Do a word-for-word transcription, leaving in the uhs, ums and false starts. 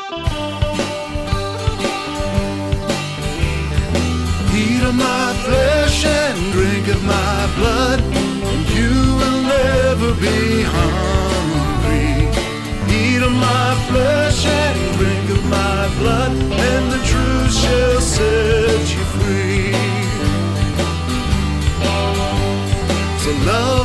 Eat of my flesh and drink of my blood, and you will never be hungry. Eat of my flesh and drink of my blood, and the truth shall set you free. So love